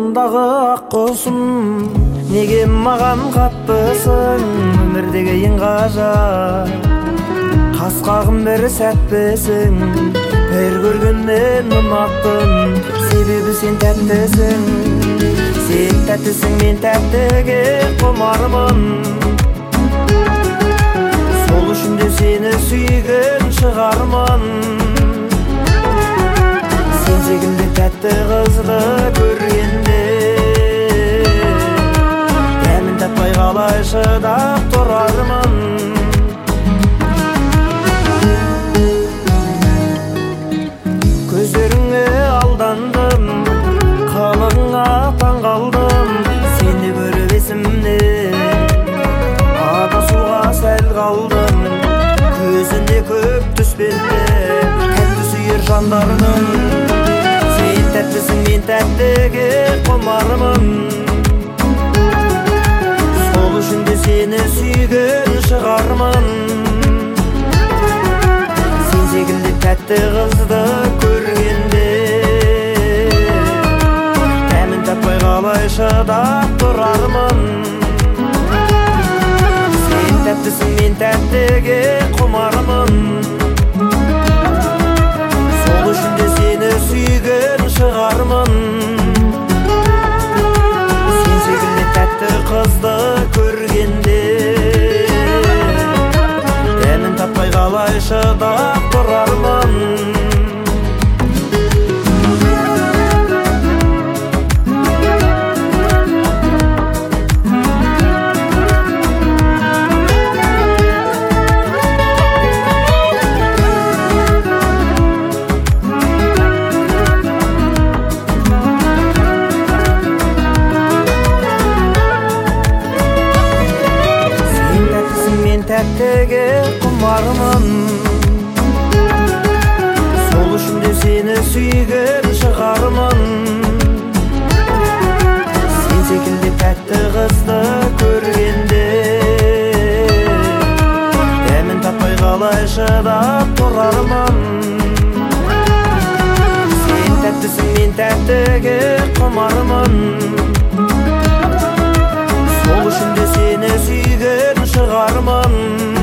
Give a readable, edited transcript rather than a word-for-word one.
Алтындағы ақ құсым, неге маған қаттысың? Өмірдегі ең ғажап қасқағым бір сәттісің. Бір көргеннен ұнаттым, себебі сен тәттісің. Сен тәттісің, мен тәттіге құмармын. Сол үшін де сені сүйген шығармын. Сен секілді тәтті қызды көргенде дәмін татпай қалай шыдап тұрармын. Көздеріңе алдандым, қылығыңа таңғалдым. Сені көріп есімнен адасуға сәл қалдым. Көзінде көк түспенді тәтті сүйер жандардың. Сен тәттісің, мен тәттіге құмармын. Сол үшін де сені сүйген шығармын. Сен секілді тәтті қызды көргенде дәмін татпай қалай шыдап тұрармын. Сен тәттісің, мен тәттіге құмармын. Сол үшін де сені сүйген шығармын. Сен секілді тәтті қызды көргенде дәмін татпай қалай шыдап тұрармын. Тәттіге құмармын. Сол үшін де сені сүйген шығармын. Сен секілді тәтті қызды көргенде дәмін татпай қалай шыдап тұрармын. Сен тәттісің, мен тәттіге құмармын. Сол үшін де сені сүйген шығармын.